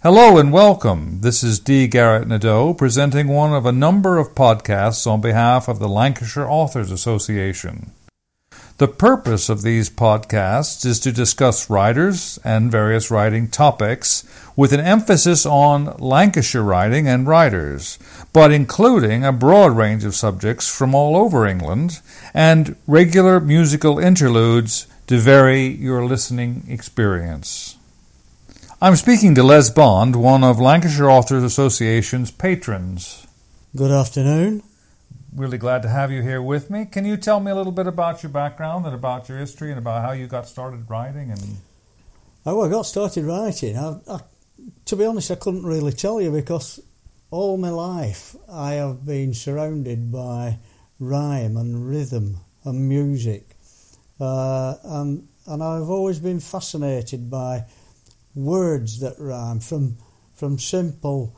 Hello and welcome. This is D. Garrett Nadeau presenting one of a number of podcasts on behalf of the Lancashire Authors Association. The purpose of these podcasts is to discuss writers and various writing topics with an emphasis on Lancashire writing and writers, but including a broad range of subjects from all over England and regular musical interludes to vary your listening experience. I'm speaking to Les Bond, one of Lancashire Authors Association's patrons. Good afternoon. Really glad to have you here with me. Can you tell me a little bit about your background and about your history and about how you got started writing? I got started writing. To be honest, I couldn't really tell you because all my life I have been surrounded by rhyme and rhythm and music. And I've always been fascinated by words that rhyme, from simple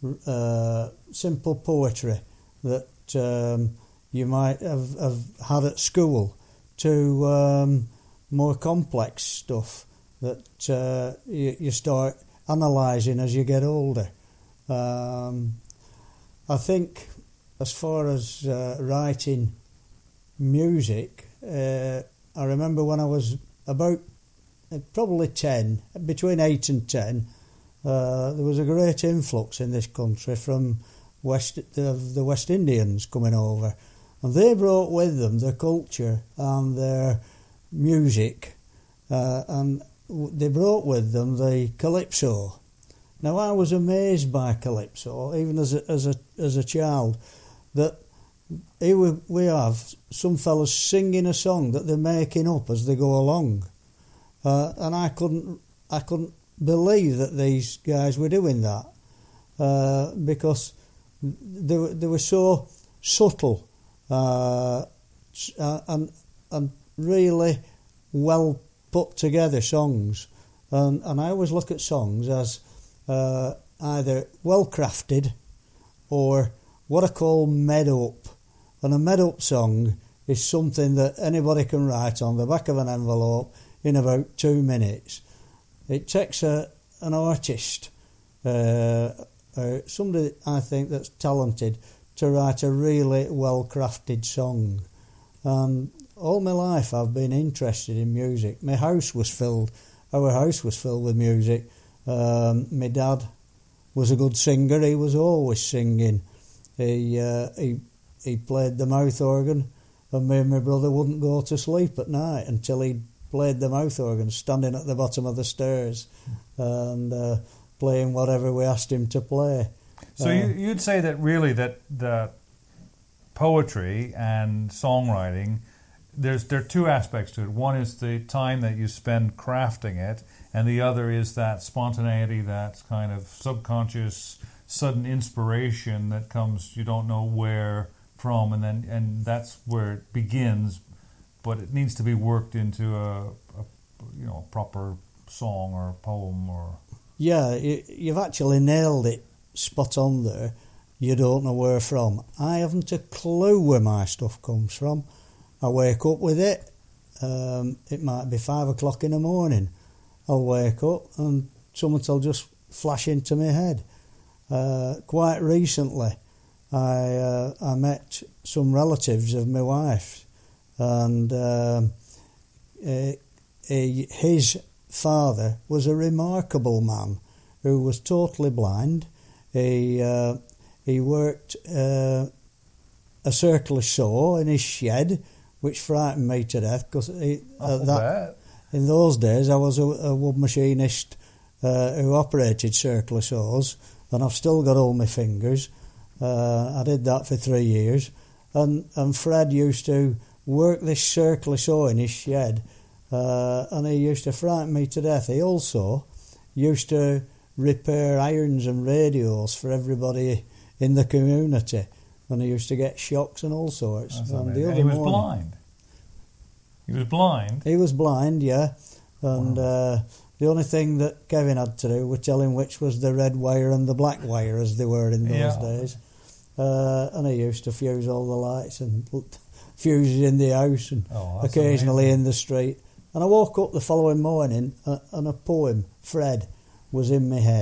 poetry that you might have had at school to more complex stuff that you start analysing as you get older. I think as far as writing music, I remember when I was about probably 10, between 8 and 10, there was a great influx in this country from the West Indians coming over, and they brought with them their culture and their music, and they brought with them the calypso. Now I was amazed by calypso, even as a child, that here we have some fellas singing a song that they're making up as they go along, and I couldn't believe that these guys were doing that, because they were so subtle and really well put together songs, and I always look at songs as either well crafted or what I call made up. And a made up song is something that anybody can write on the back of an envelope in about 2 minutes. It takes an artist, somebody I think that's talented, to write a really well-crafted song. And all my life I've been interested in music. Our house was filled with music. My dad was a good singer. He was always singing. He played the mouth organ, and me and my brother wouldn't go to sleep at night until he played the mouth organ, standing at the bottom of the stairs and playing whatever we asked him to play. So you'd say that really that poetry and songwriting, there are two aspects to it. One is the time that you spend crafting it, and the other is that spontaneity, that kind of subconscious, sudden inspiration that comes, you don't know where from, and that's where it begins, but it needs to be worked into a proper song or poem or... Yeah, you've actually nailed it spot on there. You don't know where from. I haven't a clue where my stuff comes from. I wake up with it. It might be 5 o'clock in the morning. I'll wake up and something will just flash into my head. Quite recently, I met some relatives of my wife, and his father was a remarkable man who was totally blind. He worked a circular saw in his shed, which frightened me to death, because in those days I was a wood machinist who operated circular saws, and I've still got all my fingers. I did that for 3 years, and Fred used to work this circular saw in his shed, and he used to frighten me to death. He also used to repair irons and radios for everybody in the community, and he used to get shocks and all sorts. And he was blind. He was blind? He was blind, yeah. And the only thing that Kevin had to do was tell him which was the red wire and the black wire, as they were in those days. And he used to fuse all the lights and fuses in the house and occasionally in the street. And I woke up the following morning and a poem, Fred, was in my head.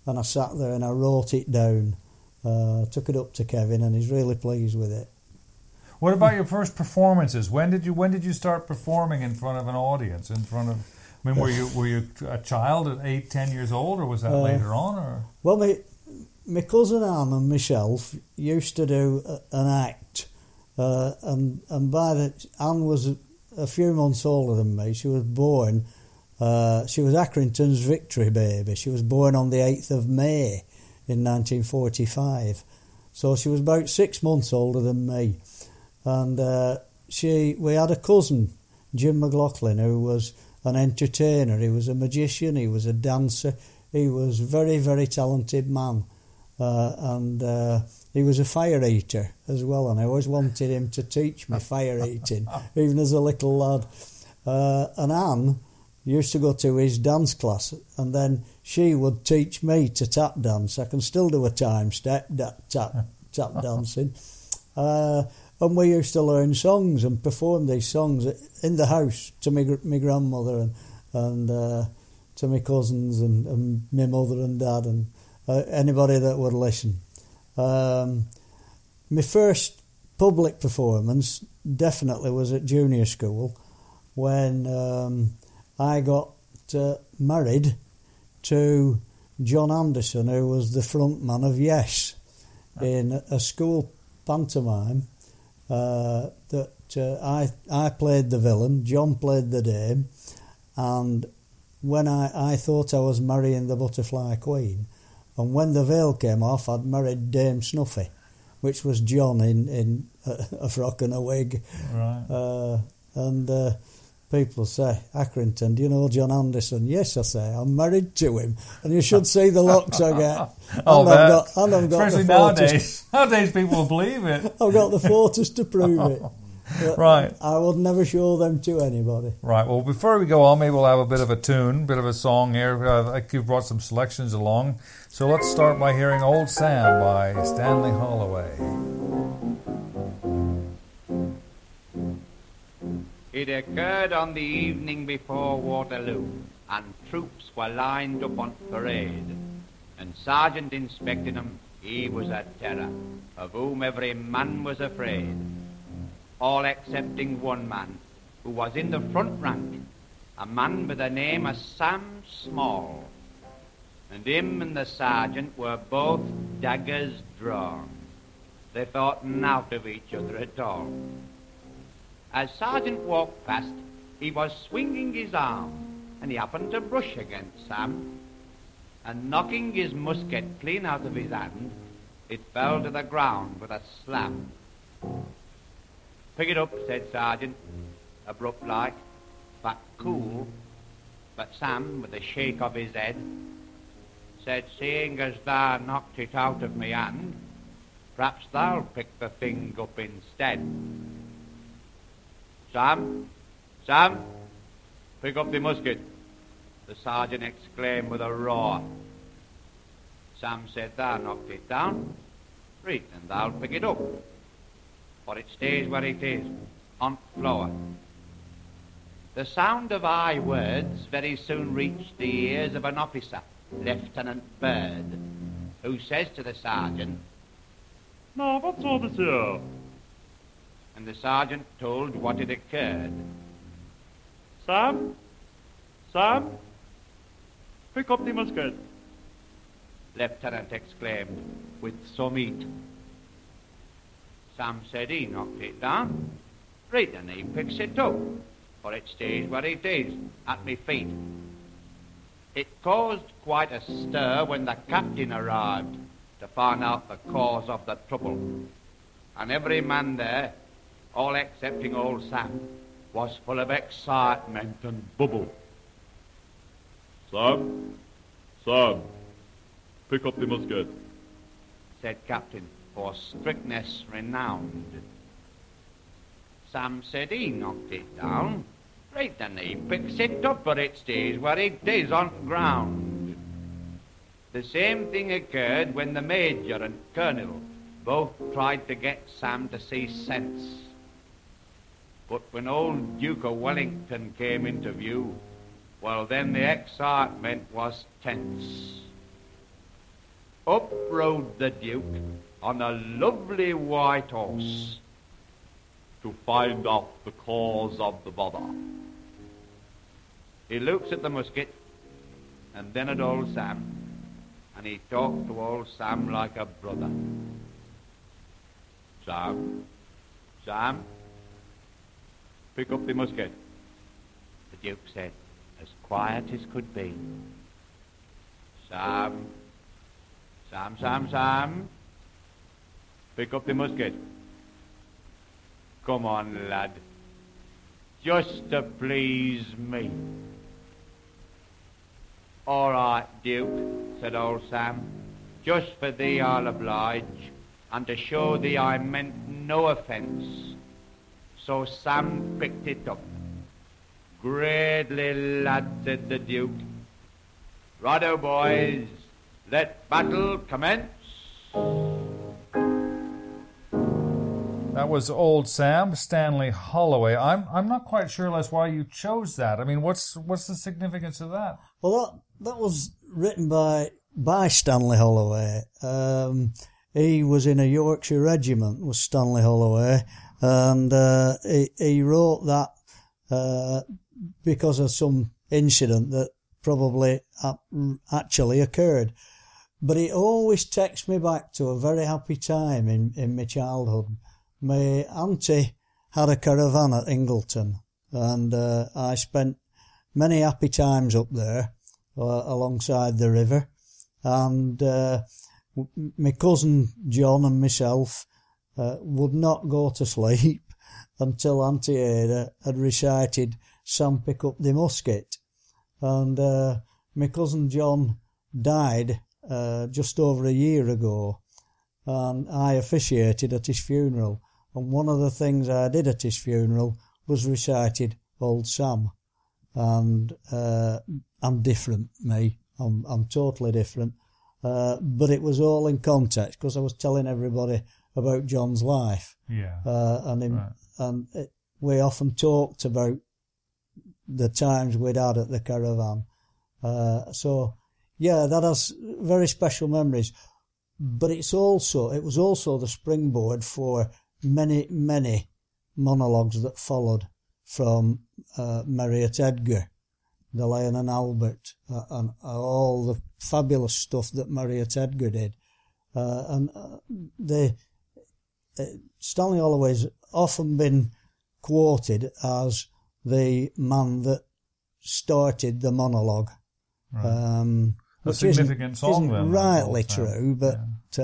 and I sat there and I wrote it down. Took it up to Kevin, and he's really pleased with it. What about your first performances? When did you start performing in front of an audience? I mean, were you a child at 8, 10 years old, or was that later on? Or well, my cousin Anne and myself used to do an act, and Anne was a few months older than me. She was born. She was Accrington's victory baby. She was born on the 8th of May in 1945. So she was about 6 months older than me. And we had a cousin, Jim McLaughlin, who was an entertainer. He was a magician, he was a dancer, he was a very, very talented man. And he was a fire eater as well, and I always wanted him to teach me fire eating, even as a little lad. And Anne used to go to his dance class, and then she would teach me to tap dance. I can still do a time step, tap dancing. And we used to learn songs and perform these songs in the house to my grandmother and to my cousins and my mother and dad and anybody that would listen. My first public performance definitely was at junior school when I got married to John Anderson, who was the front man of Yes in a school pantomime. I played the villain, John played the dame, and when I thought I was marrying the Butterfly Queen, and when the veil came off, I'd married Dame Snuffy, which was John in a frock and a wig. Right. And people say, Accrington, do you know John Anderson? Yes, I say, I'm married to him. And you should see the looks I get. Especially nowadays. Nowadays people will believe it. I've got the photos to prove it. Right. I would never show them to anybody. Right. Well, before we go on, maybe we'll have a bit of a tune, bit of a song here. I think you've brought some selections along. So let's start by hearing Old Sam by Stanley Holloway. It occurred on the evening before Waterloo, and troops were lined up on parade. And Sergeant inspecting them, he was a terror, of whom every man was afraid. All excepting one man, who was in the front rank, a man with the name of Sam Small. And him and the sergeant were both daggers drawn. They thought nought of each other at all. As Sergeant walked past, he was swinging his arm, and he happened to brush against Sam, and knocking his musket clean out of his hand, it fell to the ground with a slam. "Pick it up," said Sergeant, abrupt like, but cool. But Sam, with a shake of his head, said, "Seeing as thou knocked it out of me hand, perhaps thou'll pick the thing up instead." Sam, pick up the musket," the sergeant exclaimed with a roar. Sam said, "Thou knocked it down, right, and thou'll pick it up, for it stays where it is, on the floor." The sound of high words very soon reached the ears of an officer, Lieutenant Bird, who says to the sergeant, "Now, what's all this here?" and the sergeant told what had occurred. Sam, pick up the musket." Lieutenant exclaimed, with some heat. Sam said he knocked it down. Right, and he picks it up, for it stays where it is, at me feet. It caused quite a stir when the captain arrived to find out the cause of the trouble. And every man there, all excepting old Sam, was full of excitement and bubble. Sam, pick up the musket," said Captain, for strictness renowned. Sam said he knocked it down. Right, then he picks it up, but it stays where it is, on the ground. The same thing occurred when the Major and Colonel both tried to get Sam to see sense. But when old Duke of Wellington came into view, well, then the excitement was tense. Up rode the Duke on a lovely white horse to find out the cause of the bother. He looks at the musket and then at old Sam, and he talks to old Sam like a brother. Sam, Sam, pick up the musket. The Duke said, as quiet as could be. Sam, Sam, Sam, Sam, pick up the musket. Come on, lad, just to please me. All right, Duke, said old Sam, just for thee I'll oblige, and to show thee I meant no offence. So Sam picked it up. Greatly, lad, said the Duke. Righto, boys, let battle commence. That was Old Sam, Stanley Holloway. I'm not quite sure, Les, why you chose that. I mean, what's the significance of that? Well, that was written by Stanley Holloway. He was in a Yorkshire regiment, was Stanley Holloway, and he wrote that because of some incident that probably actually occurred. But it always takes me back to a very happy time in my childhood. My auntie had a caravan at Ingleton, and I spent many happy times up there alongside the river. And my cousin John and myself would not go to sleep until Auntie Ada had recited Sam Pick Up the Musket. And my cousin John died just over a year ago, and I officiated at his funeral. And one of the things I did at his funeral was recited Old Sam. And I'm different, me. I'm totally different. But it was all in context because I was telling everybody about John's life. Yeah. We often talked about the times we'd had at the caravan. So, yeah, that has very special memories. But it was also the springboard for many, many monologues that followed from Mariette Edgar, the Lion and Albert, and all the fabulous stuff that Mariette Edgar did. Stanley Holloway's often been quoted as the man that started the monologue. Right. A significant song, then. Rightly true, but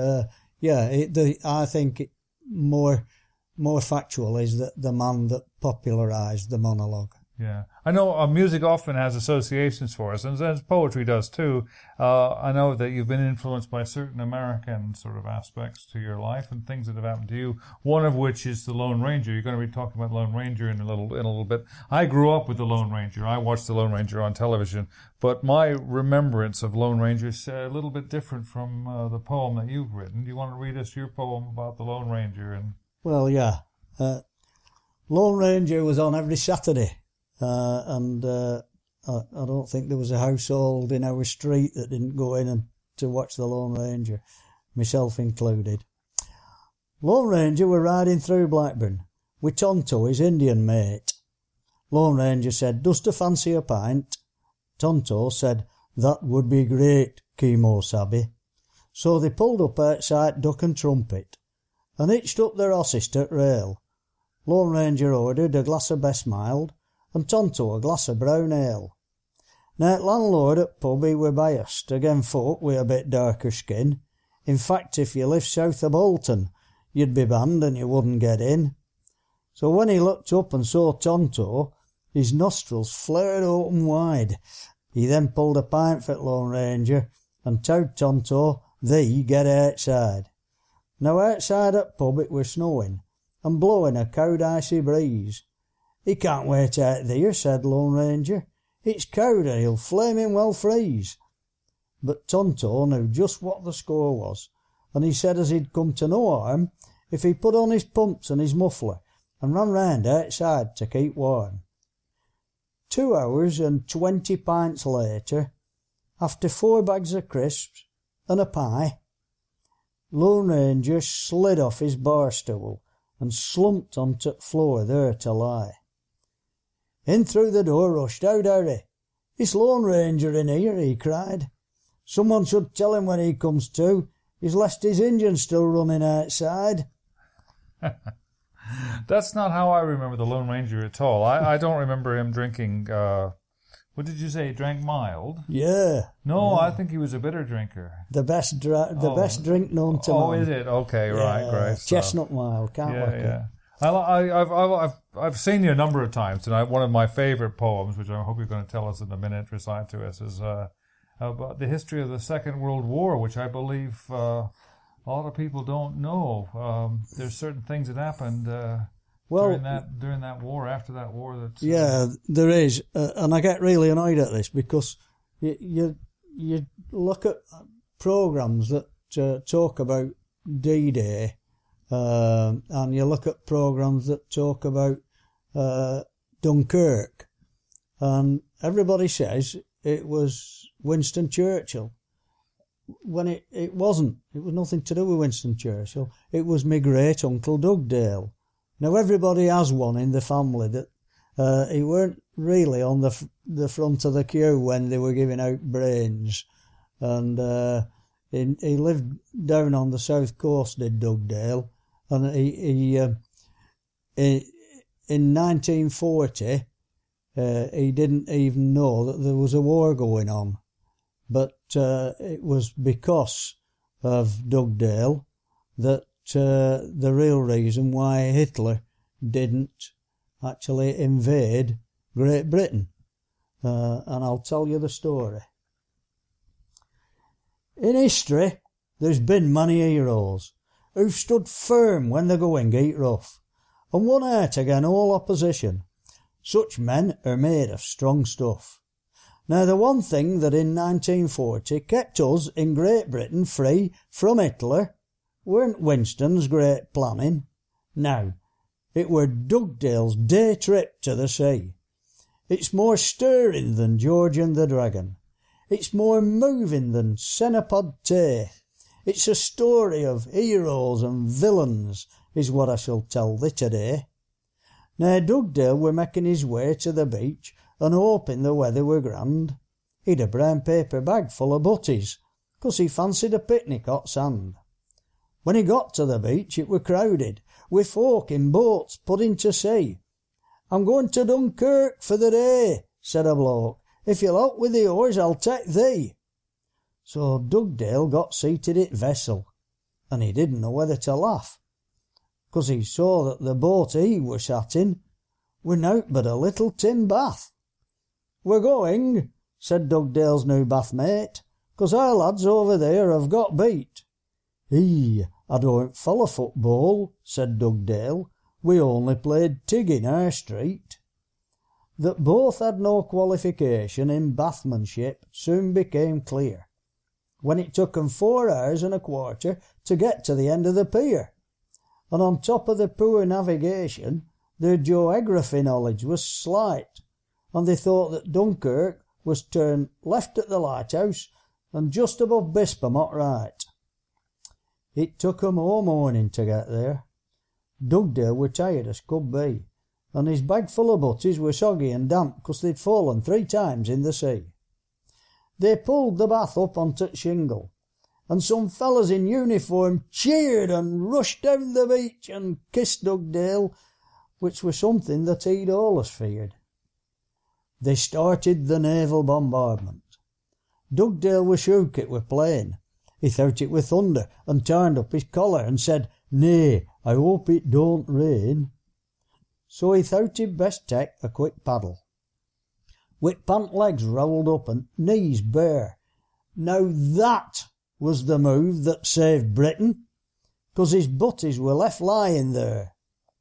I think more factual is that the man that popularised the monologue. Yeah. I know music often has associations for us, and as poetry does too. I know that you've been influenced by certain American sort of aspects to your life and things that have happened to you, one of which is the Lone Ranger. You're going to be talking about Lone Ranger in a little bit. I grew up with the Lone Ranger. I watched the Lone Ranger on television, but my remembrance of Lone Ranger is a little bit different from the poem that you've written. Do you want to read us your poem about the Lone Ranger? Well, yeah. Lone Ranger was on every Saturday. I don't think there was a household in our street that didn't go in to watch the Lone Ranger, myself included. Lone Ranger were riding through Blackburn with Tonto, his Indian mate. Lone Ranger said, "Dost fancy a pint?" Tonto said, "That would be great, Kemo Sabby." So they pulled up outside Duck and Trumpet and hitched up their horses to the rail. Lone Ranger ordered a glass of best mild and Tonto a glass of brown ale. Now, the landlord at pub, he were biased again folk with a bit darker skin. In fact, if you lived south of Bolton, you'd be banned and you wouldn't get in. So when he looked up and saw Tonto, his nostrils flared open wide. He then pulled a pint for the Lone Ranger and told Tonto, "Thee get outside." Now, outside at pub it were snowing and blowing a cold icy breeze. "He can't wait out there," said Lone Ranger. "It's cold and he'll flaming well freeze." But Tonto knew just what the score was, and he said as he'd come to no harm if he put on his pumps and his muffler and ran round outside to keep warm. 2 hours and 20 pints later, after 4 bags of crisps and a pie Lone Ranger slid off his bar stool and slumped onto the floor there to lie. In through the door rushed out Harry. "It's Lone Ranger in here," he cried. "Someone should tell him when he comes to. He's left his engine still running outside." That's not how I remember the Lone Ranger at all. I don't remember him drinking, what did you say, he drank mild? Yeah. No, yeah. I think he was a bitter drinker. The best drink known to man. Oh, is it? Okay, right, great. Chestnut mild, can't work it. I've seen you a number of times, and one of my favourite poems, which I hope you're going to tell us in a minute, recite to us, is about the history of the Second World War, which I believe a lot of people don't know. There's certain things that happened during that war, after that war. That there is, and I get really annoyed at this because you look at programs that talk about D-Day. And you look at programs that talk about Dunkirk, and everybody says it was Winston Churchill, when it wasn't. It was nothing to do with Winston Churchill. It was my great uncle Dugdale. Now everybody has one in the family that he weren't really on the front of the queue when they were giving out brains, and he lived down on the south coast, did Dugdale. And he in 1940, he didn't even know that there was a war going on. But it was because of Dugdale that the real reason why Hitler didn't actually invade Great Britain. And I'll tell you the story. In history, there's been many heroes who've stood firm when the going get rough, and won out again all opposition. Such men are made of strong stuff. Now the one thing that in 1940 kept us in Great Britain free from Hitler weren't Winston's great planning. No, it were Dugdale's day trip to the sea. It's more stirring than George and the Dragon. It's more moving than Cenopod Tay. It's a story of heroes and villains, is what I shall tell thee today. Now Dugdale were making his way to the beach, and hoping the weather were grand. He'd a brown paper bag full of butties, 'cause he fancied a picnic hot sand. When he got to the beach it were crowded, with folk in boats putting to sea. "I'm going to Dunkirk for the day," said a bloke. "If you'll help with the oars I'll take thee." So Dugdale got seated at vessel, and he didn't know whether to laugh, 'cause he saw that the boat he were sat in were nowt but a little tin bath. "We're going," said Dugdale's new bath mate, "'cause our lads over there have got beat." "I don't follow football," said Dugdale. "We only played tig in our street." That both had no qualification in bathmanship soon became clear, when it took 'em 4 hours and a quarter to get to the end of the pier. And on top of the poor navigation, their geography knowledge was slight, and they thought that Dunkirk was turned left at the lighthouse and just above Bispermont right. It took 'em all morning to get there. Dugdale were tired as could be, and his bag full of butties were soggy and damp 'cause they'd fallen 3 times in the sea. They pulled the bath up onto the shingle, and some fellas in uniform cheered and rushed down the beach and kissed Dugdale, which was something that he'd allus feared. They started the naval bombardment. Dugdale was shook it were plain. He thought it were thunder, and turned up his collar and said, "Nay, I hope it don't rain." So he thought he'd best take a quick paddle. With pant legs rolled up and knees bare. Now that was the move that saved Britain, 'cause his butties were left lying there.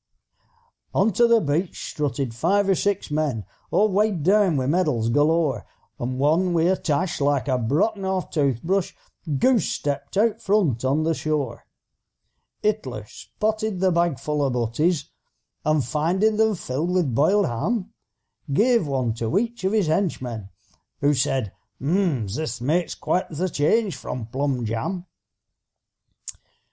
Onto the beach strutted 5 or 6 men, all weighed down with medals galore, and one with a tash like a broken-off toothbrush goose-stepped out front on the shore. Hitler spotted the bag full of butties, and finding them filled with boiled ham, gave one to each of his henchmen, who said, "This makes quite the change from plum jam."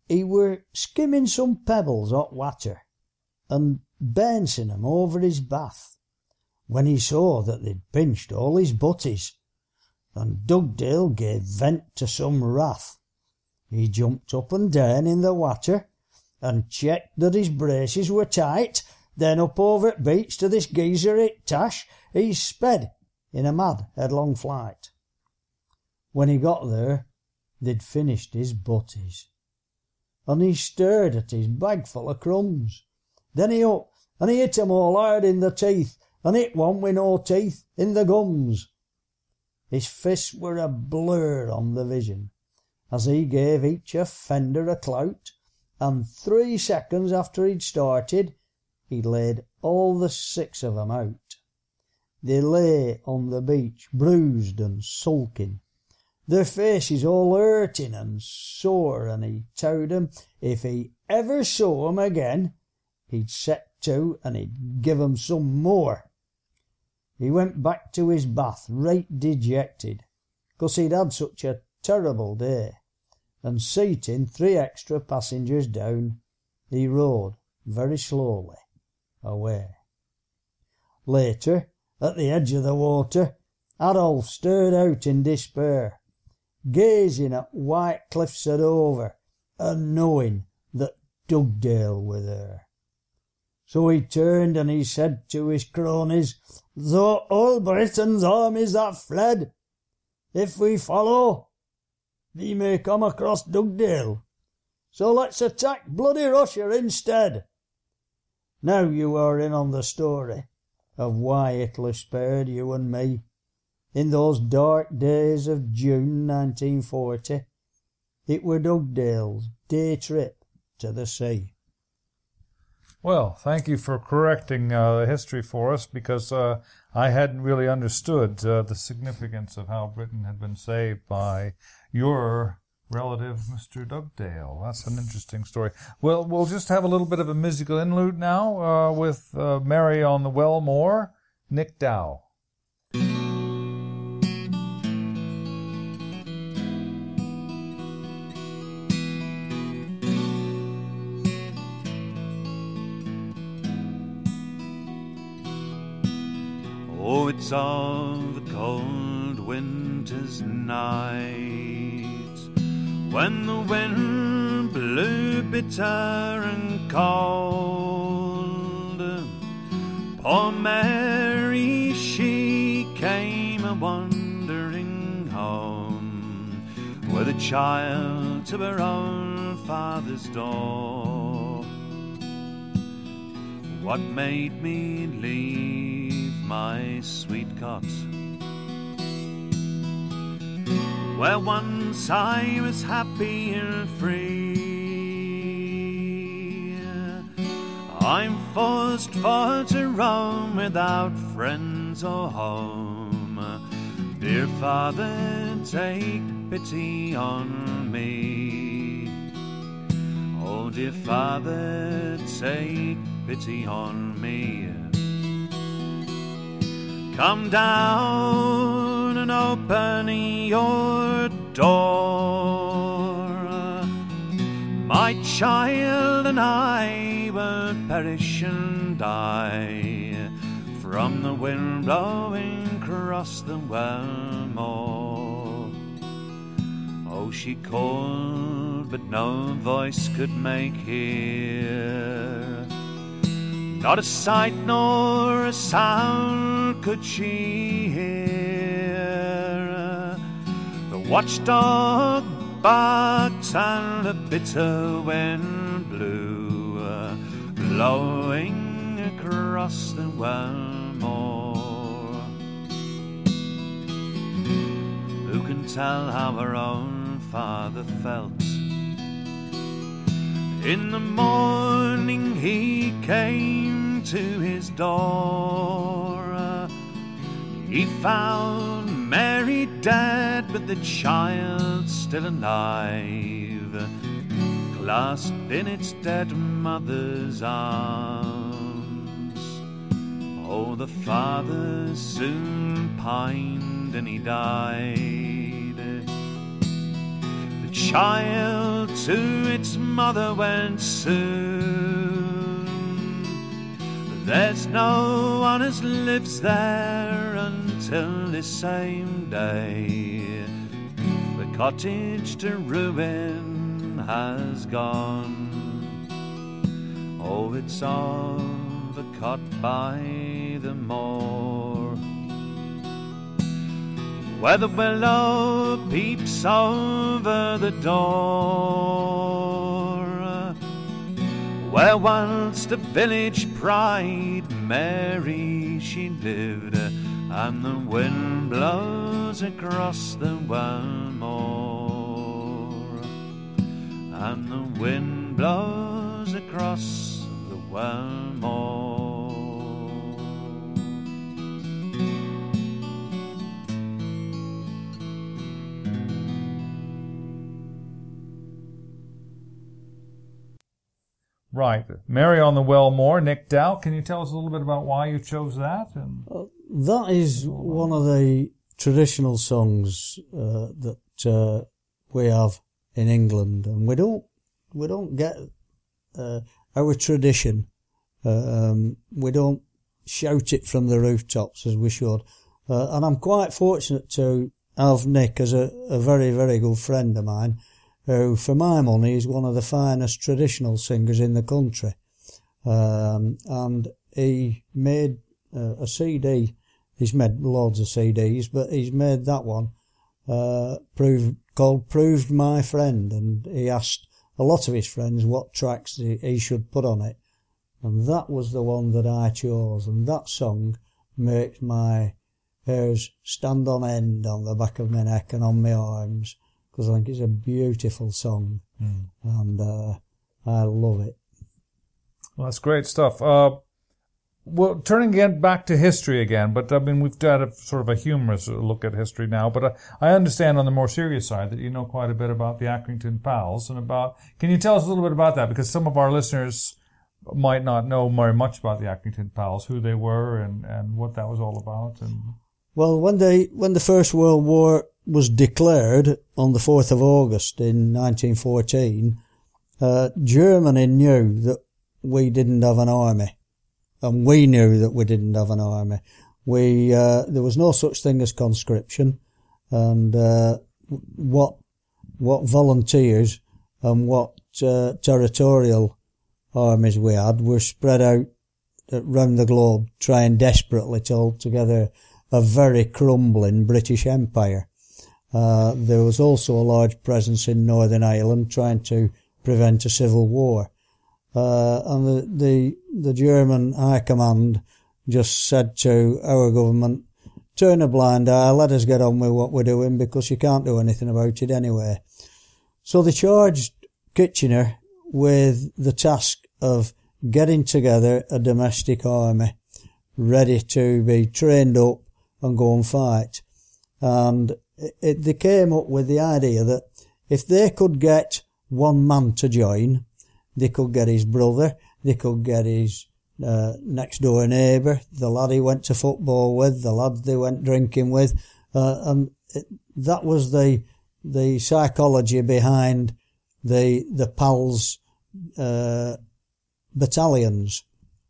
He were skimming some pebbles hot water and bouncing 'em over his bath, when he saw that they'd pinched all his butties, and Dugdale gave vent to some wrath. He jumped up and down in the water, and checked that his braces were tight, then up over at beach to this geezer at Tash he sped in a mad headlong flight. When he got there, they'd finished his butties, and he stared at his bag full of crumbs. Then he up, and he hit 'em all hard in the teeth, and hit one with no teeth in the gums. His fists were a blur on the vision, as he gave each offender a clout, and 3 seconds after he'd started, he laid all the 6 of 'em out. They lay on the beach, bruised and sulking, their faces all hurting and sore, and he told 'em if he ever saw 'em again, he'd set to and he'd give 'em some more. He went back to his bath right dejected, 'cause he'd had such a terrible day, and seating 3 extra passengers down, he rode very slowly away. Later, at the edge of the water, Adolf stared out in despair, gazing at white cliffs of Dover, and knowing that Dugdale were there. So he turned and he said to his cronies, "Though all Britain's armies have fled, if we follow, we may come across Dugdale. So let's attack bloody Russia instead." Now you are in on the story of why Hitler spared you and me in those dark days of June 1940. It were Dugdale's day trip to the sea. Well, thank you for correcting the history for us, because I hadn't really understood the significance of how Britain had been saved by your relative, Mr. Dugdale. That's an interesting story. Well, we'll just have a little bit of a musical interlude now with Mary on the Wellmore, Nick Dow. Oh, it's of the cold winter's night, when the wind blew bitter and cold. Poor Mary, she came a-wandering home, with a child to her own father's door. What made me leave my sweet cot, where once I was happy and free? I'm forced for to roam without friends or home. Dear Father, take pity on me. Oh, dear Father, take pity on me. Come down and open your door. My child and I will perish and die from the wind blowing across the Wellmore. Oh, she called, but no voice could make hear. Not a sight nor a sound could she hear. The watchdog barked and the bitter wind blew, blowing across the Wellmore. Who can tell how her own father felt? In the morning he came to his door. He found Mary dead, but the child still alive, clasped in its dead mother's arms. Oh, the father soon pined and he died. The child to its mother went soon. There's no one as lives there until this same day. The cottage to ruin has gone. Oh, it's of a cot by the moor, where the willow peeps over the door, where once the village pride Mary she lived, and the wind blows across the Wellmore, and the wind blows across the Wellmore. Right. Mary on the Wellmore, Nick Dow. Can you tell us a little bit about why you chose that? That is one of the traditional songs that we have in England, and we don't get our tradition. We don't shout it from the rooftops as we should. And I'm quite fortunate to have Nick as a very, very good friend of mine, who, for my money, is one of the finest traditional singers in the country. And he made a CD. He's made loads of CDs, but he's made that one called Proved My Friend, and he asked a lot of his friends what tracks he should put on it. And that was the one that I chose, and that song makes my hairs stand on end on the back of my neck and on my arms, because I think it's a beautiful song, and I love it. Well, that's great stuff. Well, turning again back to history again, but I mean, we've got a sort of a humorous look at history now, but I understand on the more serious side that you know quite a bit about the Accrington Pals, and can you tell us a little bit about that? Because some of our listeners might not know very much about the Accrington Pals, who they were and what that was all about. Well, when the First World War was declared on the 4th of August in 1914, Germany knew that we didn't have an army, and we knew that we didn't have an army. There was no such thing as conscription, and what volunteers and what territorial armies we had were spread out around the globe, trying desperately to hold together a very crumbling British Empire. There was also a large presence in Northern Ireland, trying to prevent a civil war. And the German High Command just said to our government, turn a blind eye, let us get on with what we're doing, because you can't do anything about it anyway. So they charged Kitchener with the task of getting together a domestic army, ready to be trained up and go and fight. And they came up with the idea that if they could get one man to join, they could get his brother, they could get his next door neighbour, the lad he went to football with, the lad they went drinking with, and that was the psychology behind the Pals battalions.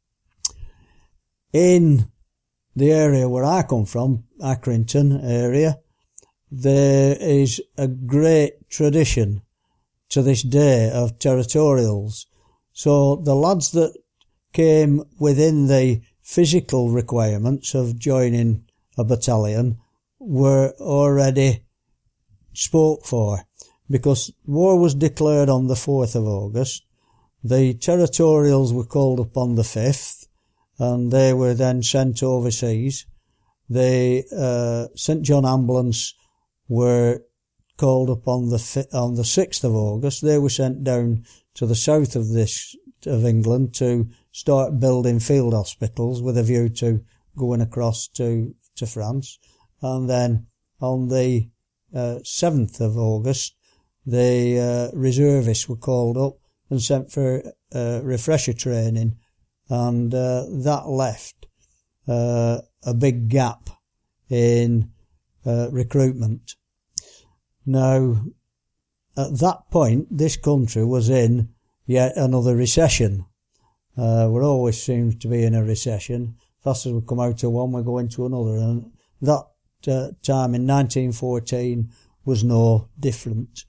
In the area where I come from, Accrington area, there is a great tradition to this day of territorials. So the lads that came within the physical requirements of joining a battalion were already spoke for, because war was declared on the 4th of August. The territorials were called up on the 5th, and they were then sent overseas. The St John Ambulance were called up on the 6th of August. They were sent down to the south of England to start building field hospitals with a view to going across to France. And then on the 7th of August, the reservists were called up and sent for refresher training, and that left a big gap in recruitment. Now, at that point, this country was in yet another recession. We always seems to be in a recession. Fast as we come out of one, we go into another. And that time in 1914 was no different.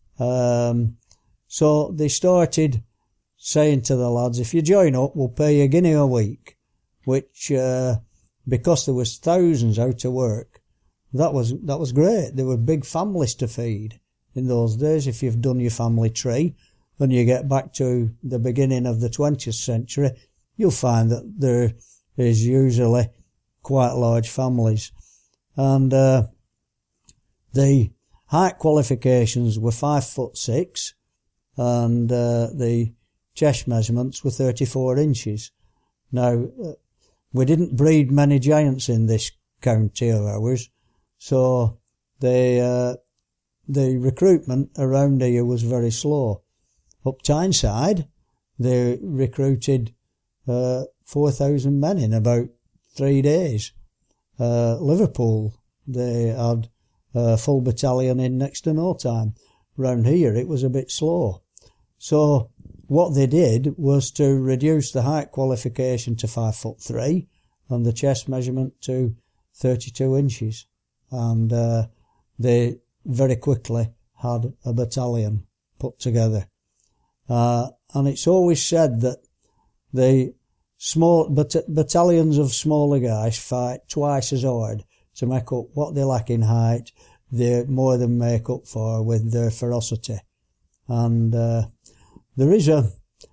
So they started saying to the lads, if you join up, we'll pay you £1 a week, which, because there was thousands out of work, that was great. There were big families to feed in those days. If you've done your family tree and you get back to the beginning of the 20th century, you'll find that there is usually quite large families. And, the height qualifications were 5'6", and, the chest measurements were 34 inches. Now, we didn't breed many giants in this county of ours, so the recruitment around here was very slow. Up Tyneside, they recruited 4,000 men in about 3 days. Liverpool, they had a full battalion in next to no time. Round here, it was a bit slow. So what they did was to reduce the height qualification to 5'3" and the chest measurement to 32 inches. And they very quickly had a battalion put together. And it's always said that the small battalions of smaller guys fight twice as hard to make up what they lack in height. They more than make up for with their ferocity. And there is a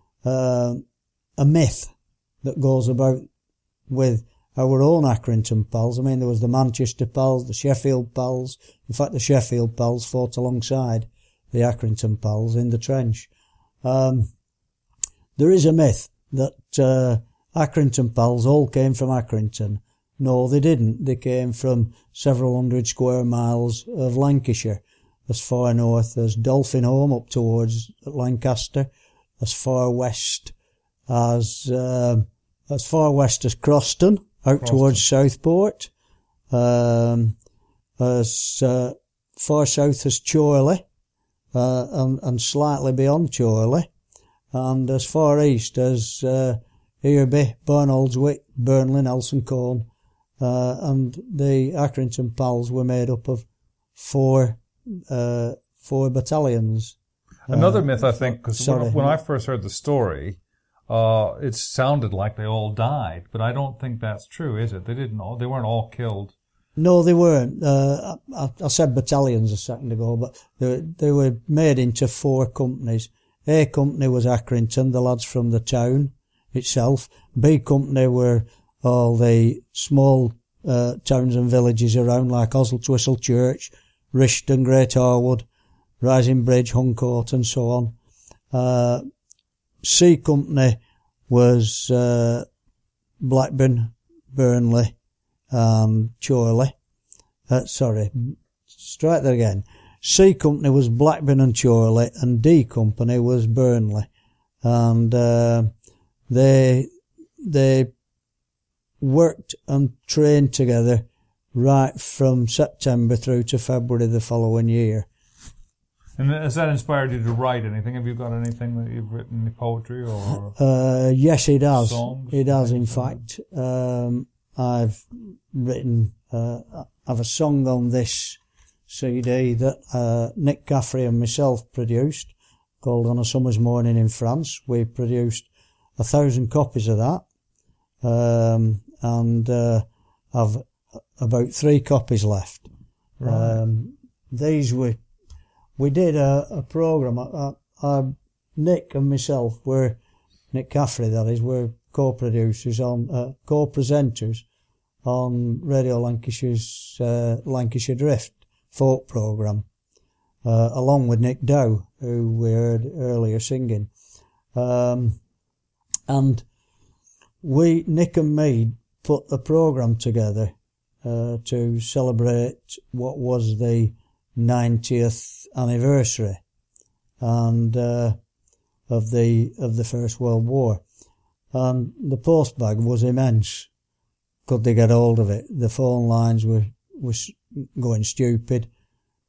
myth that goes about with our own Accrington pals. I mean, there was the Manchester pals, the Sheffield pals. In fact, the Sheffield pals fought alongside the Accrington pals in the trench. There is a myth that Accrington pals all came from Accrington. No, they didn't. They came from several hundred square miles of Lancashire, as far north as Dolphinholme up towards Lancaster, as far west as Croston, out towards Southport, as far south as Chorley, and slightly beyond Chorley, and as far east as Earby, Barnoldswick, Burnley, Nelson Colne, and the Accrington pals were made up of four battalions. Another myth, I think, because when I first heard the story, it sounded like they all died, but I don't think that's true, is it? They weren't all killed. No, they weren't. I said battalions a second ago, but they were made into 4 companies. A company was Accrington, the lads from the town itself. B company were all the small towns and villages around, like Oswald Church, Rishton, Great Harwood, Rising Bridge, Huncourt, and so on. C company was Blackburn, Burnley, and Chorley. Strike that again. C company was Blackburn and Chorley, and D company was Burnley. And they worked and trained together right from September through to February the following year. And has that inspired you to write anything? Have you got anything that you've written, any poetry or yes, it has. Songs? It has, in fact. I've written, I have a song on this CD that Nick Caffrey and myself produced, called On a Summer's Morning in France. We produced 1,000 copies of that, and I've about 3 copies left. Right. We did a programme. Nick and myself Nick Caffrey, that is, were co-producers co-presenters on Radio Lancashire's Lancashire Drift folk programme, along with Nick Dow, who we heard earlier singing. And Nick and me put a programme together to celebrate what was the 90th anniversary and of the First World War. And the postbag was immense. Could they get hold of it? The phone lines were going stupid.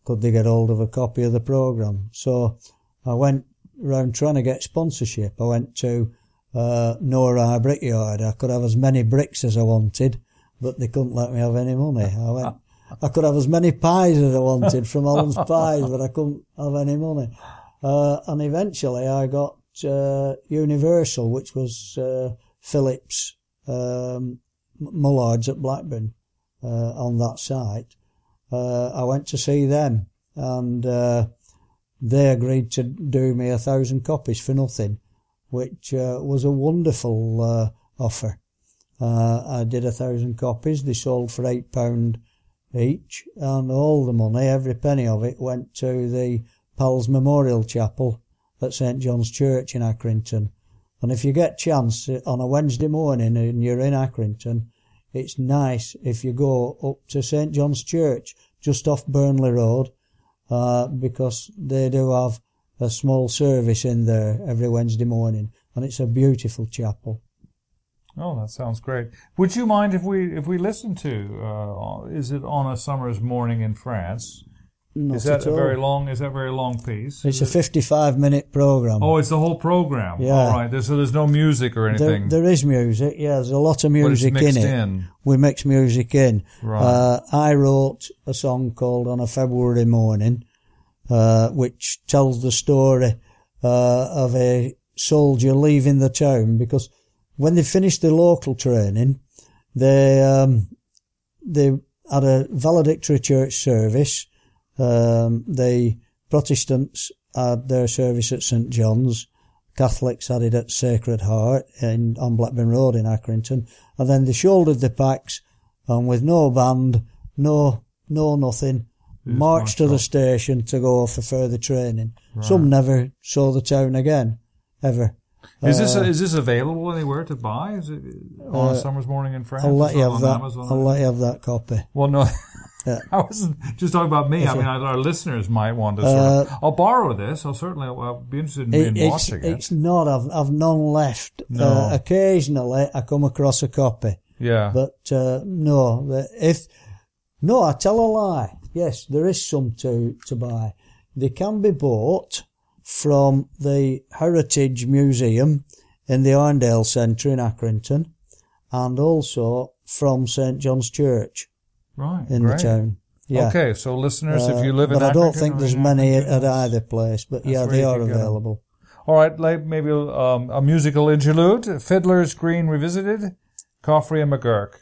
could they get hold of a copy of the programme. So I went round trying to get sponsorship. I went to Noah Brickyard. I could have as many bricks as I wanted, but they couldn't let me have any money. I could have as many pies as I wanted from Holland's Pies, but I couldn't have any money. And eventually I got Universal, which was Philips Mullards at Blackburn on that site. I went to see them, and they agreed to do me 1,000 copies for nothing, which was a wonderful offer. I did 1,000 copies. They sold for £8 each, and all the money, every penny of it, went to the Pals Memorial Chapel at St John's Church in Accrington. And if you get chance on a Wednesday morning and you're in Accrington, it's nice if you go up to St John's Church just off Burnley Road, because they do have a small service in there every Wednesday morning, and it's a beautiful chapel. Oh, that sounds great. Would you mind if we listen to Is It on a Summer's Morning in France? Not is that at a all. very long? Is that a very long piece? It's a 55-minute programme. Oh, it's the whole program. Yeah. All right. So there's no music or anything. There is music. Yeah, there's a lot of But it's music mixed in it. in. We mix music in. Right. I wrote a song called On a February Morning, which tells the story of a soldier leaving the town, because when they finished the local training, they had a valedictory church service. The Protestants had their service at St John's. Catholics had it at Sacred Heart on Blackburn Road in Accrington. And then they shouldered the packs, and with no band, no nothing, marched to the station to go for further training. Right. Some never saw the town again, ever. Is this available anywhere to buy? Is it on a Summer's Morning in France? I'll let you Is it have on that. Amazon? I'll let you have that copy. Well, no. Yeah. I wasn't just talking about me. I mean, our listeners might want to I'll borrow this. I'll be interested in watching it. It's not. I've none left. No. Occasionally I come across a copy. Yeah. But no. I tell a lie. Yes, there is some to buy. They can be bought from the Heritage Museum in the Arndale Centre in Accrington, and also from St John's Church. Right, in great. the town. Yeah. Okay, so listeners, if you live in but I don't Accrington think or there's in many Accrington, at either place, but yeah, where they you are can get 'em. available. All right, maybe a musical interlude. Fiddler's Green Revisited, Coffrey and McGurk.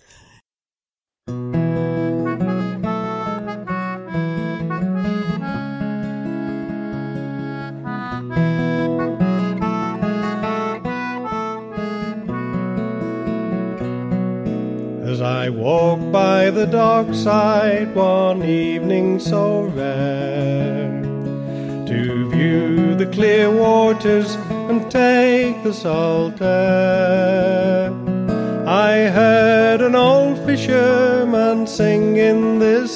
As I walked by the dockside one evening so rare, to view the clear waters and take the salt air, I heard an old fisherman singing this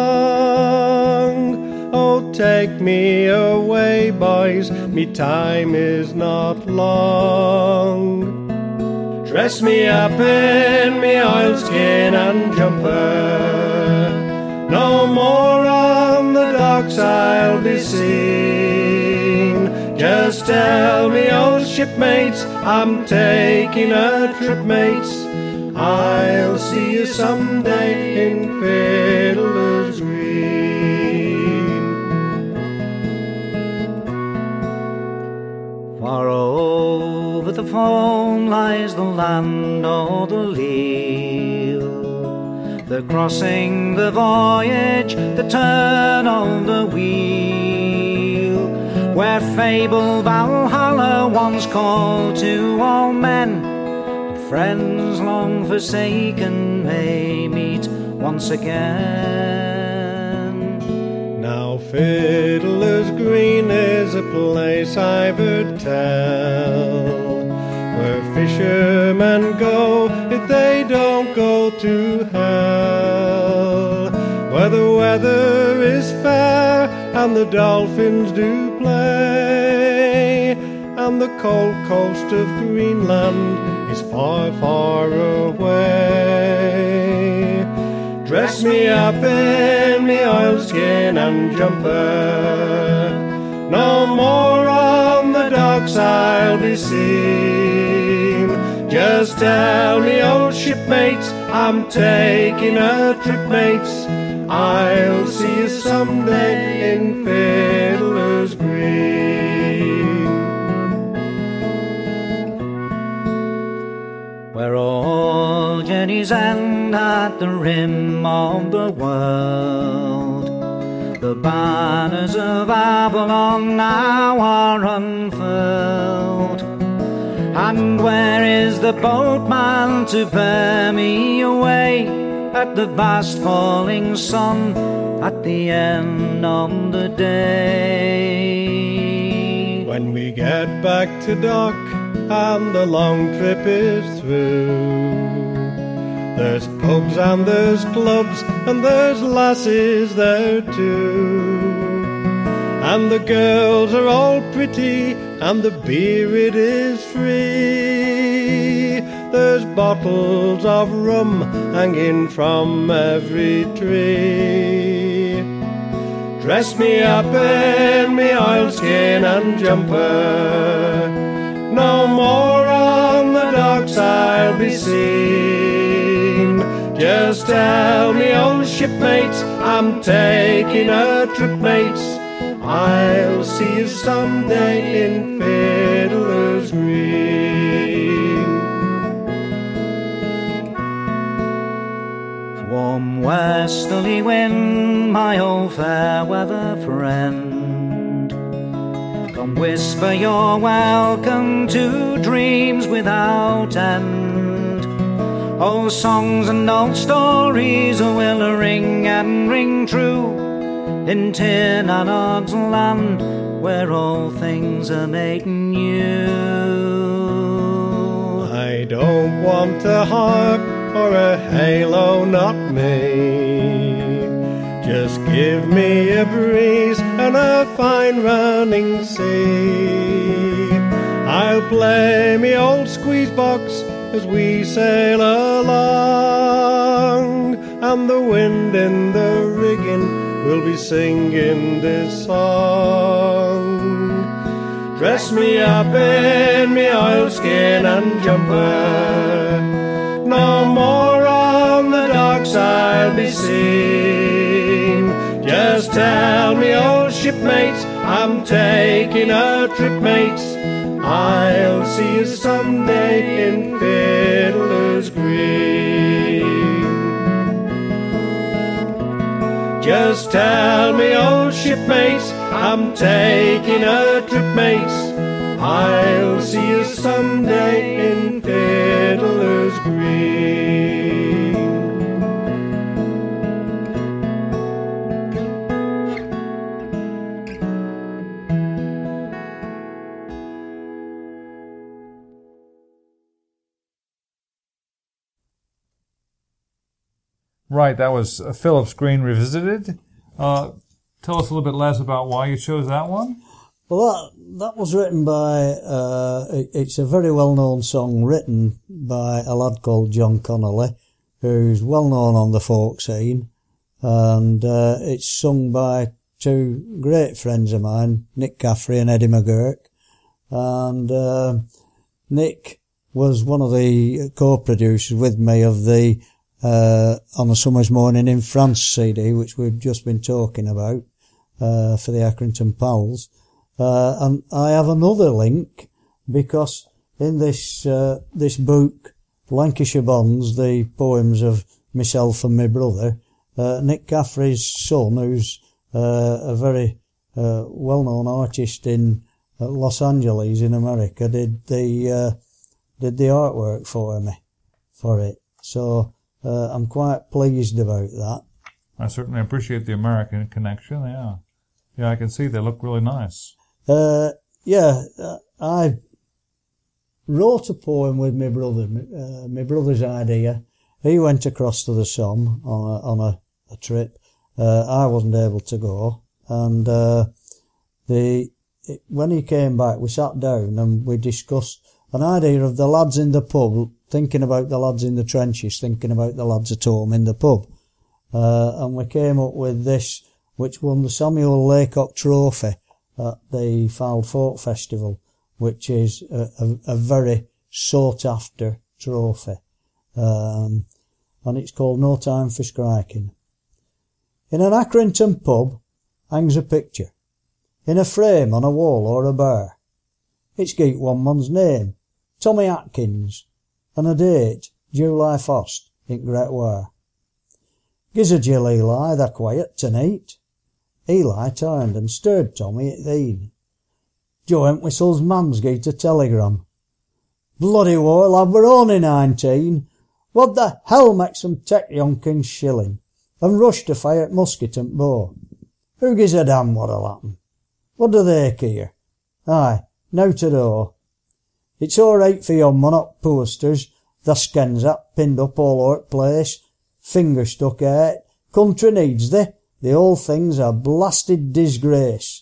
song. Oh, take me away, boys, me time is not long. Dress me up in me oilskin and jumper, no more on the docks I'll be seen. Just tell me, old shipmates, I'm taking a trip, mates. I'll see you someday in Fiddler's Green. Far over the foam lies the land o' the leal, the crossing, the voyage, the turn of the wheel, where fabled Valhalla once called to all men. Friends long forsaken may meet once again. Now Fiddler's Green is a place I've heard tell, where fishermen go if they don't go to hell, where the weather is fair and the dolphins do play, and the cold coast of Greenland is far, far away. Dress me up in me oilskin and jumper. No more on the docks I'll be seen. Just tell me, old shipmates, I'm taking a trip, mates. I'll see you someday in Fiddler's Green, where all journeys end at the rim of the world. The banners of Avalon now are unfurled. And where is the boatman to bear me away at the vast falling sun at the end of the day? when we get back to dock and the long trip is through? There's pubs and there's clubs and there's lasses there too. And the girls are all pretty and the beer it is free. There's bottles of rum hanging from every tree. Dress me up in me oilskin and jumper. No more on the docks I'll be seen. Just tell me, old shipmates, I'm taking a trip, mates. I'll see you someday in Fiddler's Green. Warm westerly wind, my old fair weather friend, come whisper your welcome to dreams without end. Old songs and old stories will ring and ring true in Tir na Nog's land, where all things are made new. I don't want a harp or a halo, not me. Just give me a breeze and a fine running sea. I'll play me old squeeze box as we sail along, and the wind in the rigging will be singing this song. Dress me up in me oilskin and jumper. No more on the docks I'll be seen. Just tell me, old shipmates, I'm taking a trip, mates. I'll see you someday in Fiddler's Green. Just tell me, old shipmates, I'm taking a trip, mates. I'll see you someday in Fiddler's Green. Right, that was Philip's Green Revisited. Tell us a little bit less about why you chose that one. Well, that was written by, it's a very well-known song written by a lad called John Connolly, who's well-known on the folk scene, and it's sung by two great friends of mine, Nick Caffrey and Eddie McGurk, and Nick was one of the co-producers with me of the On a Summer's Morning in France CD, which we've just been talking about, for the Accrington Pals. And I have another link because in this book, Lancashire Bonds, the poems of myself and my brother, Nick Caffrey's son, who's a very well-known artist in Los Angeles in America, did the artwork for me for it. So I'm quite pleased about that. I certainly appreciate the American connection, yeah. Yeah, I can see they look really nice. I wrote a poem with my brother, my brother's idea. He went across to the Somme on a trip. I wasn't able to go. And when he came back, we sat down and we discussed an idea of the lads in the pub, thinking about the lads in the trenches, thinking about the lads at home in the pub. and we came up with this, which won the Samuel Laycock Trophy at the Fylde Folk Festival, which is a very sought-after trophy. And it's called No Time for Striking. In an Accrington pub hangs a picture, in a frame on a wall or a bar. It's got one man's name, Tommy Atkins, and a date, July 1st, in Great War. Giz a Jill, Eli, they're quiet tonight. Eli turned and stirred Tommy at theen. Joe Entwistle's mum's got a telegram. Bloody war, lad, we're only 19. What the hell makes them take yonkins shilling and rush to fire at musket and bow? Who gives a damn what'll happen? What do they care? Aye, now to do. It's all right for your monarch posters, the skins up, pinned up all o'er the place, finger stuck out. Country needs the whole thing's a blasted disgrace.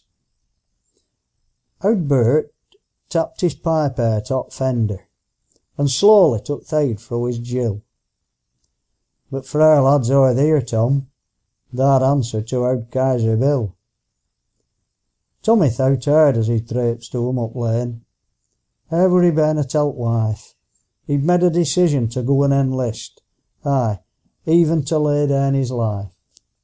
Owd Bert tapped his pipe out top fender, and slowly took th' head fro his Jill. But for our lads o'er there, Tom, tha'd answer to owd Kaiser Bill. Tommy thowt hard as he traipsed home up lane. How were he ben a telt wife? He'd made a decision to go and enlist, aye, even to lay down his life.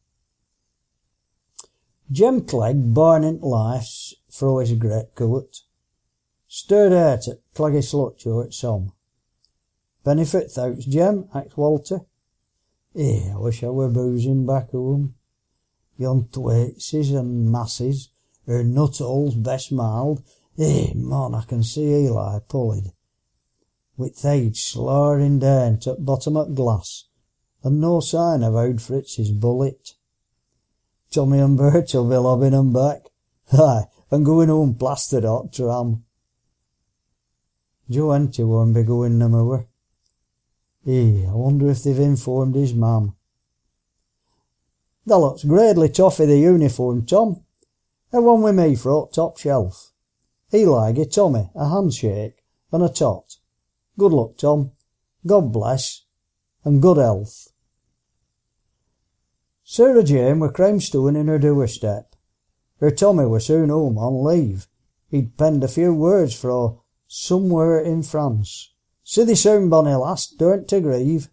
Jem Clegg, born into life fro his great coat, stirred out at Cleggy Slutcho at some. Benefit thoughts, Jem, asked Walter. I wish I were boozing back home. Yon Thwaites and masses, her nut-holes best mild. Man, I can see Eli pulled, with they'd slaring down to bottom of glass, and no sign of owd Fritz's bullet. Tommy and Bert'll be lobbing 'em back, aye, and going home plastered hot tram. Joe Henty won't be going no more. I wonder if they've informed his mam. That looks gradely tough i' the uniform, Tom. Have one with me fro t' top shelf. Eli, give Tommy a handshake and a tot. Good luck, Tom. God bless, and good health. Sarah Jane were crimestone in her doorstep. Her Tommy were soon home on leave. He'd penned a few words fro somewhere in France. See thee soon, bonny lass, don't to grieve.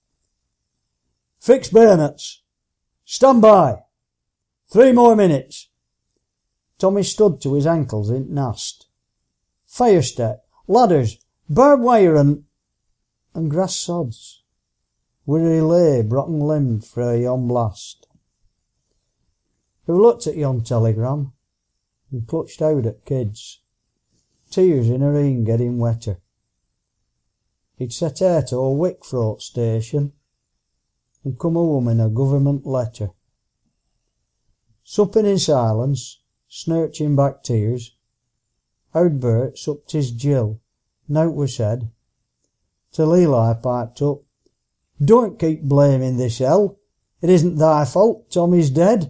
Fix bayonets. Stand by. 3 more minutes. Tommy stood to his ankles in nast. Fire step, ladders, barbed wire and grass sods, where he lay brocken limbed frae yon blast. Who looked at yon telegram and clutched out at kids, tears in her een getting wetter. He'd set out o' Wickfroat station and come home in a government letter. Supping in silence, snurching back tears, owd Bert supped his Jill, nowt was said, till Eli piped up, Don't keep blaming this hell, it isn't thy fault Tommy's dead.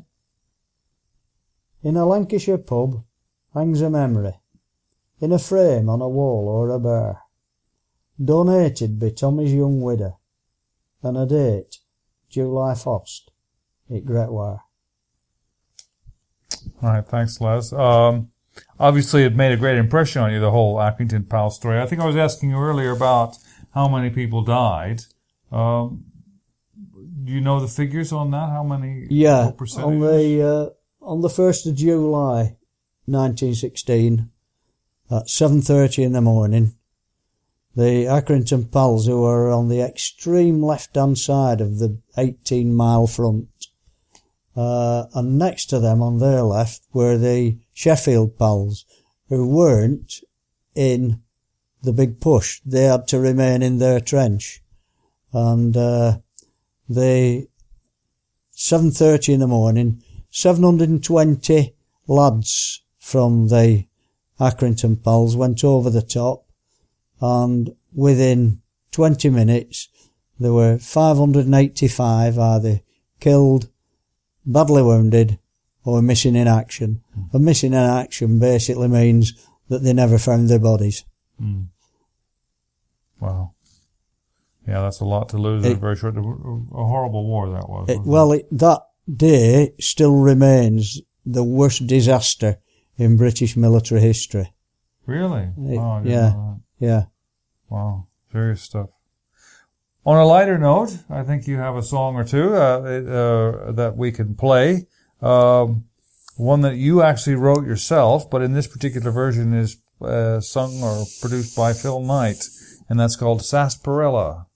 In a Lancashire pub hangs a memory, in a frame on a wall or a bar, donated by Tommy's young widow, and a date, July 1st, at Great War. All right, thanks, Les. Obviously, it made a great impression on you, the whole Accrington Pal story. I think I was asking you earlier about how many people died. Do you know the figures on that? How many? Yeah, percentage? On the 1st of July, 1916, at 7:30 in the morning, the Accrington Pals, who were on the extreme left-hand side of the 18-mile front, and next to them on their left were the Sheffield Pals, who weren't in the big push. They had to remain in their trench. And the 7:30 in the morning, 720 lads from the Accrington Pals went over the top, and within 20 minutes there were 585 either killed, badly wounded, or missing in action. And missing in action basically means that they never found their bodies. Wow. Yeah, that's a lot to lose in a very short... A horrible war that was. That day still remains the worst disaster in British military history. Really? Wow, yeah. Wow, serious stuff. On a lighter note, I think you have a song or two that we can play. One that you actually wrote yourself, but in this particular version is sung or produced by Phil Knight, and that's called Sarsaparilla.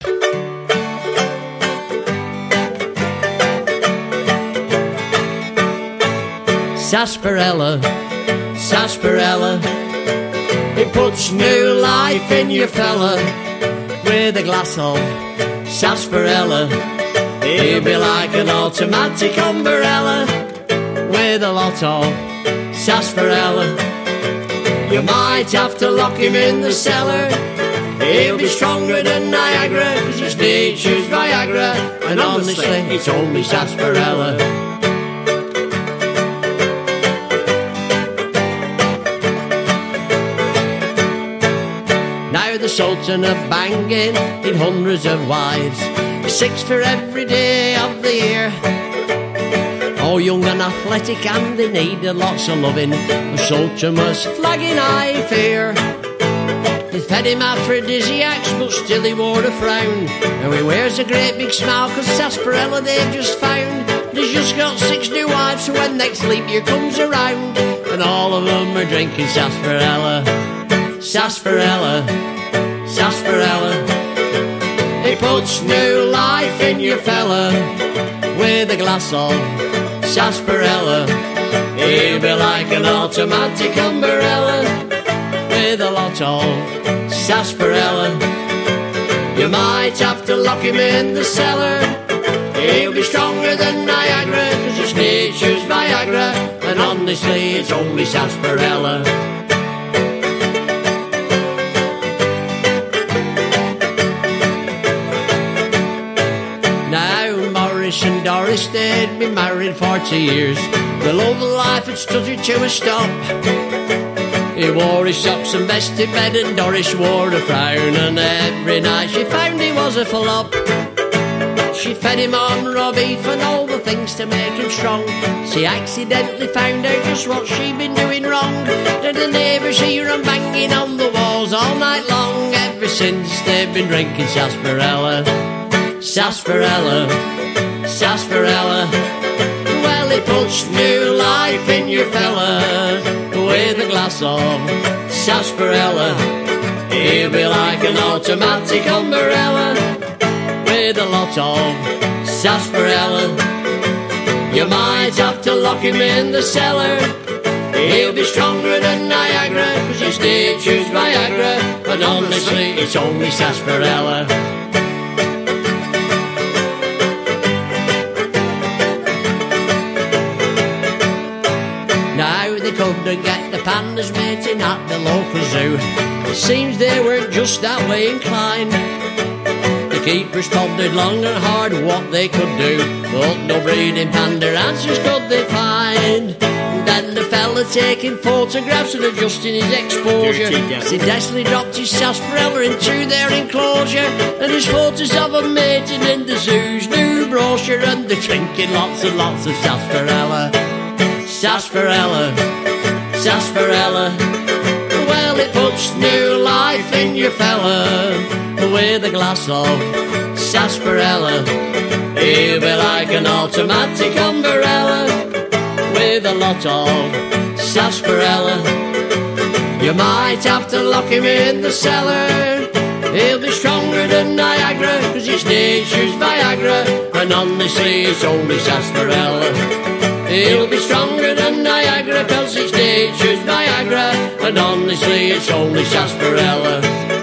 Sarsaparilla, sarsaparilla, it puts new life in your fella. With a glass of sarsaparilla, he'll be like an automatic umbrella. With a lot of sarsaparilla, you might have to lock him in the cellar. He'll be stronger than Niagara, 'cause his nature's Viagra. And honestly, it's only sarsaparilla. The Sultan of Bangin in hundreds of wives, 6 for every day of the year. All young and athletic, and they needed lots of loving. The Sultan was flagging high fear. They fed him aphrodisiacs, but still he wore a frown. Now he wears a great big smile, 'cause sarsaparilla they've just found. He's just got 6 new wives, so when next leap year comes around, and all of them are drinking sarsaparilla. Sarsaparilla, sarsaparilla, it puts new life in your fella. With a glass of sarsaparilla, he'll be like an automatic umbrella. With a lot of sarsaparilla, you might have to lock him in the cellar. He'll be stronger than Niagara, 'cause his nature's Viagra. And honestly, it's only sarsaparilla. And Doris, they'd been married 40 years. The love of life had stuttered to a stop. He wore his socks and vest in bed, and Doris wore a frown. And every night she found he was a flop. She fed him on raw beef and all the things to make him strong. She accidentally found out just what she'd been doing wrong. Did the neighbours hear him banging on the walls all night long? Ever since they've been drinking sarsaparilla. Sarsaparilla, sarsaparilla, well, it puts new life in your fella. With a glass of sarsaparilla, he'll be like an automatic umbrella. With a lot of sarsaparilla, you might have to lock him in the cellar. He'll be stronger than Niagara, 'cause his nature's Viagra. And honestly, it's only sarsaparilla. Couldn't get the pandas mating at the local zoo. It seems they weren't just that way inclined. The keepers pondered long and hard what they could do, but no breeding panda answers could they find. Then the fella taking photographs and adjusting his exposure, he desperately dropped his sarsaparilla into their enclosure. And his photos of them mating in the zoo's new brochure. And they're drinking lots and lots of sarsaparilla. Sarsaparilla, sarsaparilla, well, it puts new life in your fella. With a glass of sarsaparilla, he'll be like an automatic umbrella. With a lot of sarsaparilla, you might have to lock him in the cellar. He'll be stronger than Niagara, 'cause his nature's Viagra. And honestly, it's only sarsaparilla. He'll be stronger than Niagara, 'cause his nature's Viagra. And honestly, it's only sarsaparilla.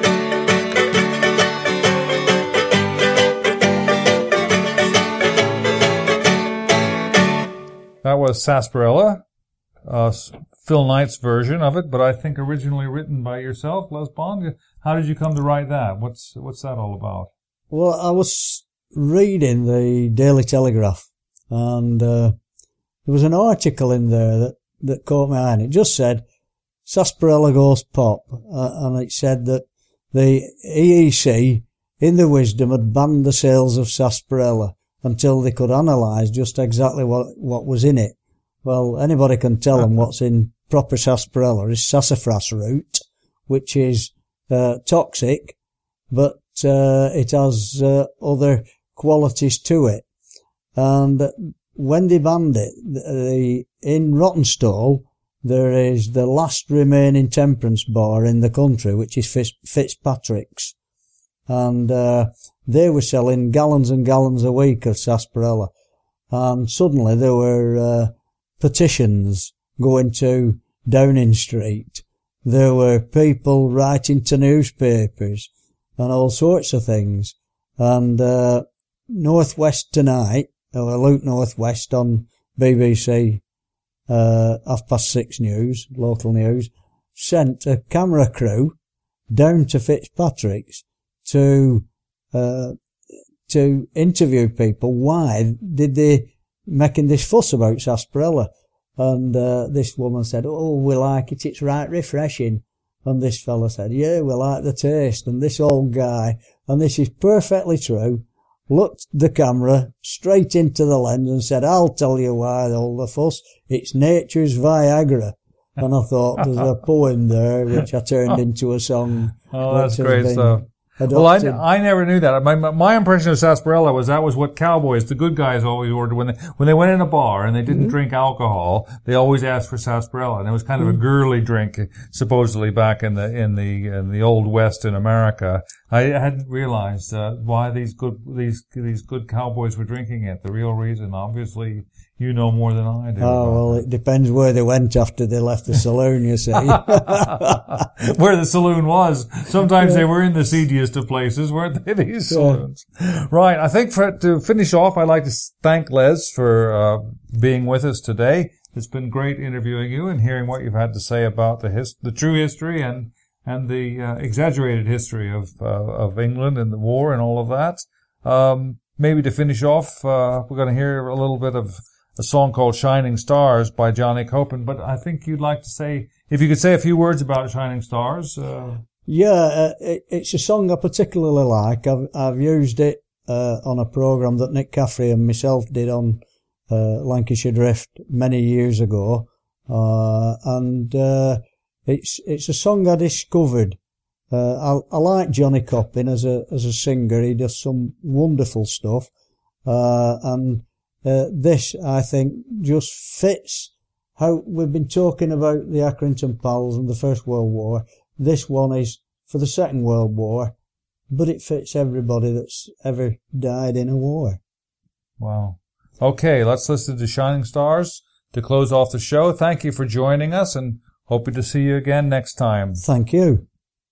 That was Sarsaparilla, Phil Knight's version of it, but I think originally written by yourself, Les Bond. How did you come to write that? What's that all about? Well, I was reading the Daily Telegraph, and there was an article in there that caught my eye, and it just said, Sarsaparilla goes pop, and it said that the EEC in their wisdom, had banned the sales of sarsaparilla until they could analyse just exactly what was in it. Well, anybody can tell them what's in proper sarsaparilla is sassafras root, which is toxic, but it has other qualities to it. And when they banned it, in Rottenstall, there is the last remaining temperance bar in the country, which is Fitzpatrick's. And they were selling gallons and gallons a week of sarsaparilla. And suddenly there were petitions going to Downing Street. There were people writing to newspapers and all sorts of things. And Northwest Tonight, or Luke Northwest on BBC 6:30 news, local news, sent a camera crew down to Fitzpatrick's to interview people. Why did they making this fuss about sarsaparilla? And this woman said, "Oh, we like it, it's right refreshing." And this fella said, "Yeah, we like the taste." And this old guy, and this is perfectly true, looked the camera straight into the lens and said, "I'll tell you why all the fuss. It's nature's Viagra." And I thought, there's a poem there which I turned into a song. Oh, that's great stuff. Well, I never knew that. My impression of sarsaparilla was that was what cowboys, the good guys, always ordered when they went in a bar and they didn't drink alcohol. They always asked for sarsaparilla, and it was kind of a girly drink, supposedly back in the old West in America. I hadn't realized why these good cowboys were drinking it. The real reason, obviously, you know more than I do. Oh, well, it depends where they went after they left the saloon, you see. Where the saloon was. Sometimes they were in the seediest of places, weren't they, these saloons? Right. I think to finish off, I'd like to thank Les for being with us today. It's been great interviewing you and hearing what you've had to say about the true history and the exaggerated history of England and the war and all of that. Maybe to finish off, we're going to hear a little bit of a song called Shining Stars by Johnny Copen, but I think you'd like to say, if you could say a few words about Shining Stars. It's a song I particularly like. I've used it on a programme that Nick Caffrey and myself did on Lancashire Drift many years ago. It's a song I discovered. I like Johnny Copen as a singer. He does some wonderful stuff. This, I think, just fits how we've been talking about the Accrington Pals and the First World War. This one is for the Second World War, but it fits everybody that's ever died in a war. Wow. Okay, let's listen to Shining Stars to close off the show. Thank you for joining us, and hoping to see you again next time. Thank you.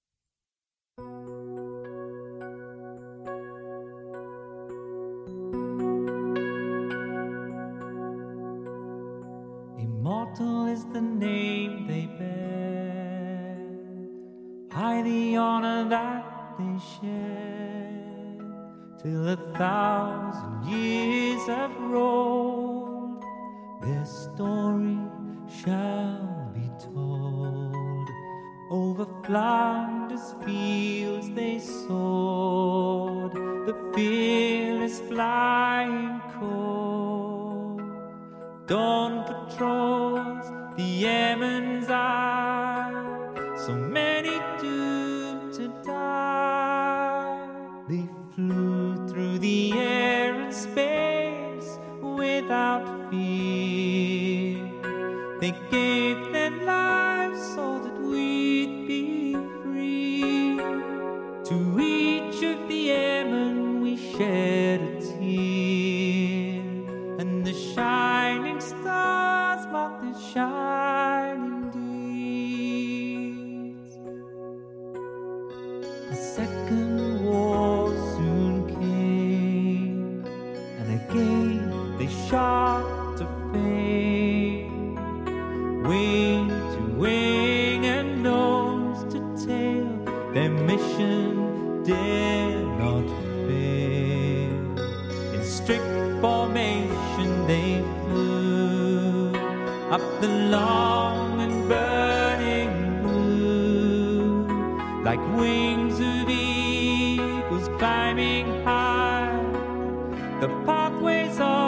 Immortal is the name they bear, high the honor that they share, till 1,000 years have rolled, their story shall be told. Over Flanders fields they soared, the fearless flying corps. Dawn patrols the Emmen's eye, so many doomed to die. They flew through the air and space without fear. They gave their lives so that we'd be free. To each of the airmen we shed a tear, and the shining stars mark their shining deeds. A second war soon came, and again they shot to fame. Wing to wing and nose to tail, their mission dare not fail. In strict formation they flew up the long and burning blue, like wings of eagles eagles climbing high the pathways of